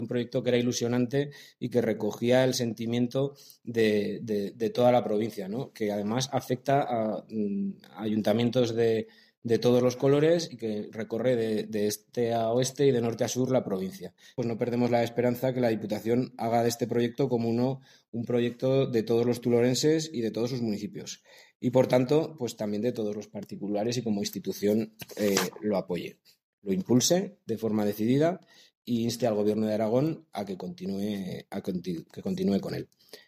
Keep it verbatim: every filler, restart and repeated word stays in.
Un proyecto que era ilusionante y que recogía el sentimiento de, de, de toda la provincia, ¿no? Que además afecta a, a ayuntamientos de, de todos los colores y que recorre de, de este a oeste y de norte a sur la provincia. Pues no perdemos la esperanza que la Diputación haga de este proyecto como uno, un proyecto de todos los tulorenses y de todos sus municipios. Y por tanto, pues también de todos los particulares y como institución eh, lo apoye, lo impulse de forma decidida y inste al Gobierno de Aragón a que continúe, a conti- que continúe con él.